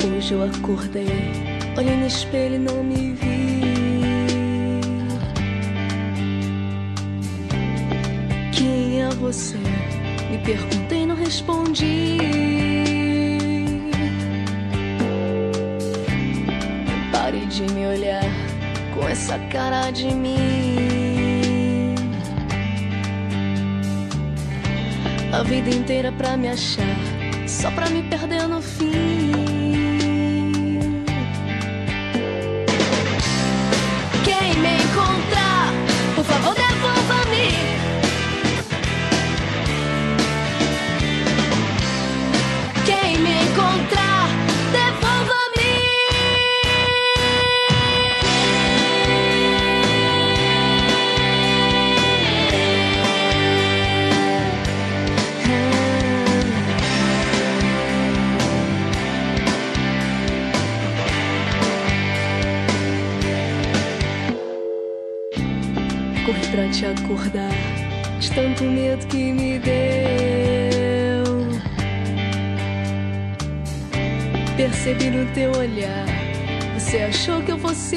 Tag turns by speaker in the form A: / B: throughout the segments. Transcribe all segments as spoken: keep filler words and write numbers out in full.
A: Hoje eu acordei, olhei no espelho e não me vi. Quem é você? Me perguntei e não respondi. Pare de me olhar com essa cara de mim. A vida inteira pra me achar, só pra me perder no fim. Quem me encontrar, por favor devolva-me. Quem me encontrar, devolva-me. Corri pra te acordar, de tanto medo que me deu. Percebi no teu olhar, você achou que eu fosse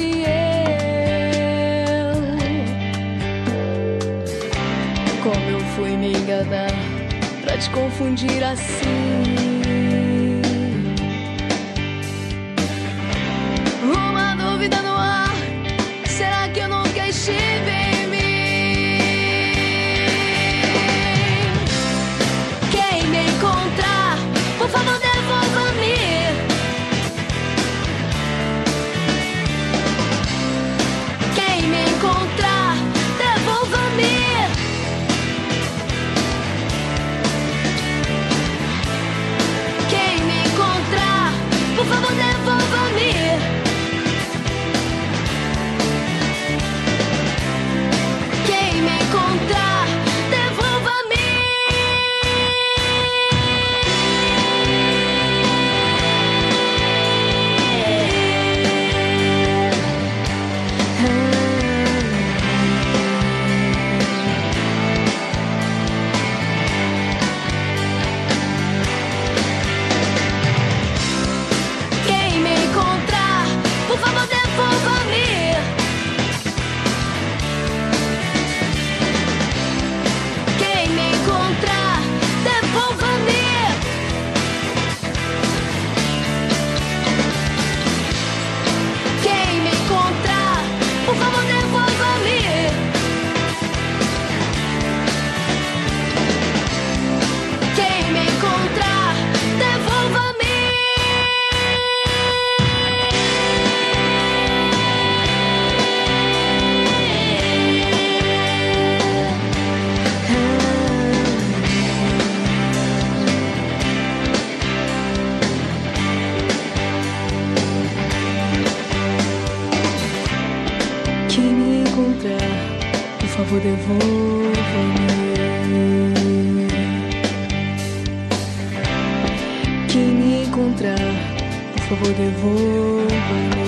A: eu. Como eu fui me enganar pra te confundir assim. Uma dúvida no ar, será que eu nunca estive em mim? Quem me encontrar, por favor devolva-me. Quem me encontrar, devolva-me. Quem me encontrar, por favor devolva-me. Quem me encontrar, devolva-me. Quem me encontrar, por favor devolva-me. Quem me encontrar, devolva-me. Quem me encontrar, por favor devolva-me. Quem me encontrar, devolva-me. Quem me encontrar, por favor devolva-me. Quem me encontrar, por favor devolva-me.